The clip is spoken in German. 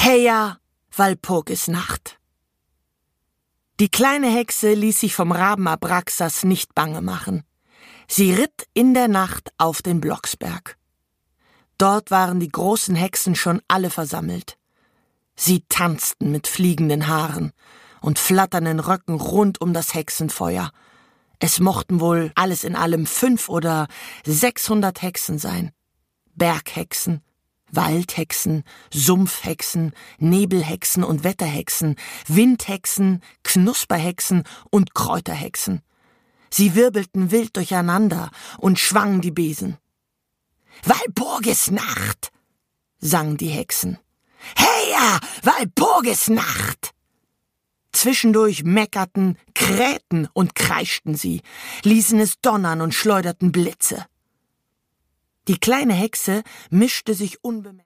Heia, Walpurgisnacht! Die kleine Hexe ließ sich vom Raben Abraxas nicht bange machen. Sie ritt in der Nacht auf den Blocksberg. Dort waren die großen Hexen schon alle versammelt. Sie tanzten mit fliegenden Haaren und flatternden Röcken rund um das Hexenfeuer. Es mochten wohl alles in allem 500 oder 600 Hexen sein. Berghexen, Waldhexen, Sumpfhexen, Nebelhexen und Wetterhexen, Windhexen, Knusperhexen und Kräuterhexen. Sie wirbelten wild durcheinander und schwangen die Besen. »Walpurgisnacht«, sangen die Hexen. »Heia, Walpurgisnacht!« Zwischendurch meckerten, krähten und kreischten sie, ließen es donnern und schleuderten Blitze. Die kleine Hexe mischte sich unbemerkt